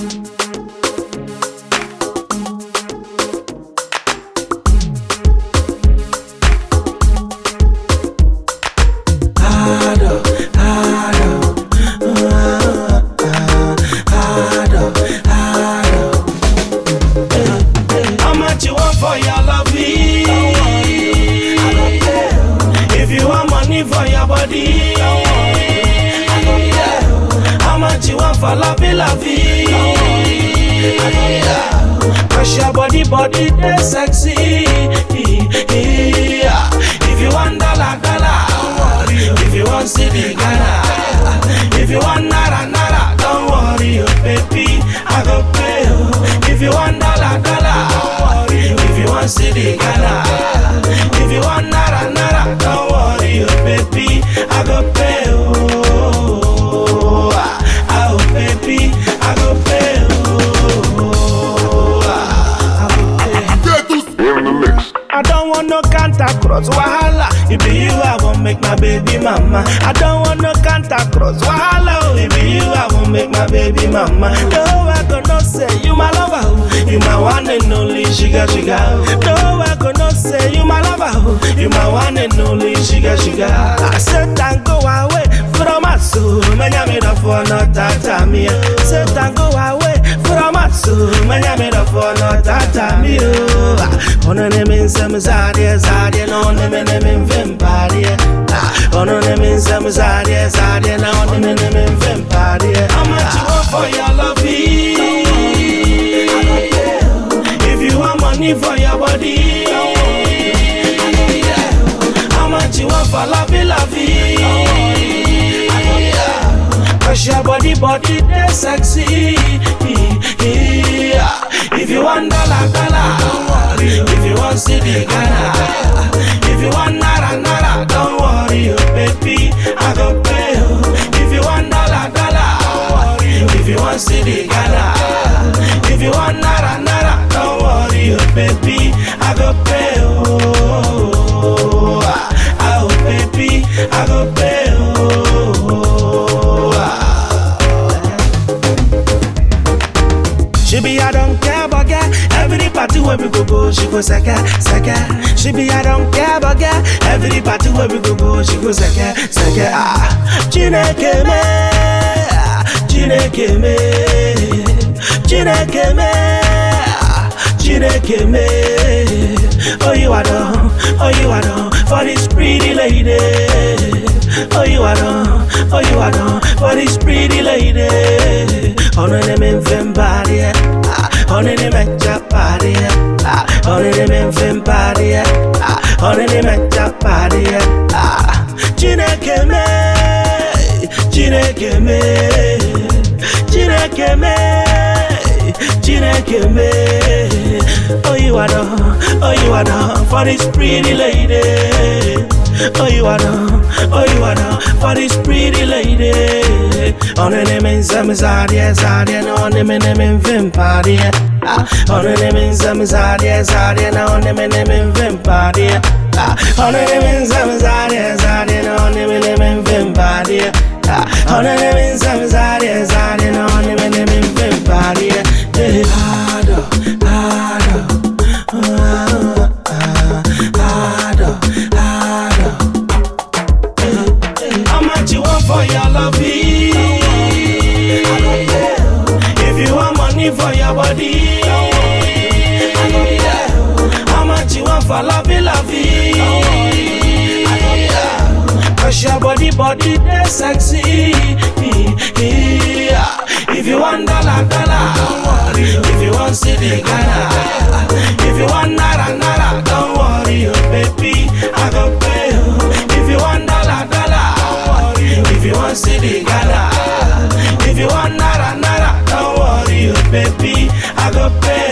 For your love, if you want money for your body, how much you want for lovey? Cause your body, they sexy. If you want dollar, if you want city, Ghana, if you want naira, don't worry, baby, I go pay. If you want dollar, if you want city, Ghana, if you want naira, don't worry, baby, I go pay. Oh, baby, I go pay. I don't want no Canta-Cross wahala. It be you I won't make my baby mama. I don't want no Canta-Cross wahala. It be you I won't make my baby mama. No, I gonna say you my lover, you my one and only sugar. No, I gonna say you my lover, you my one and only sugar. I said and go away from my soul, man, I made up for not that time. Said and go away from my soul, man, I made up for not that time. On a name in some Zadia, no name in Vampire. On a name in some Zadia, no name in Vampire. How much you want for your love? If you want money for your body, how much you want for lovey? Cause your body, they sexy. If you want dollar, if you want city, Ghana, if you want naira, don't worry, baby, I go pay. If you want dollar, if you want city, Ghana, if you want naira, don't worry, baby, I go pay. Oh, baby, I go pay. She be I don't care about girl. Every party where we go, she go seka. She be I don't care about girl. Every party where we go, she go seka. Chineke me. Oh you are done for this pretty lady. Oh you are done for this pretty lady. On a name in Vampire, on a name in Japadia, on a name in Vampire, on a name in Japadia. Chineke me. Oh you are done for this pretty lady. Oh you are done for this pretty lady. On a name in some Zadia, no name in Vampire. On a name in some Zadia, no name in Vampire. On a name in some Zadia, no name in Vampire. On a name in some Zadia, no name in Vampire. How much you want for your love? If you want money for your body, how much you want for lovey? Cause your body, they sexy. If you want dollar, if you want city, Ghana, if you want naira, don't worry, baby, I go pay. If you want dollar, if you want city, Ghana, if you want naira, don't worry, baby, I go pay.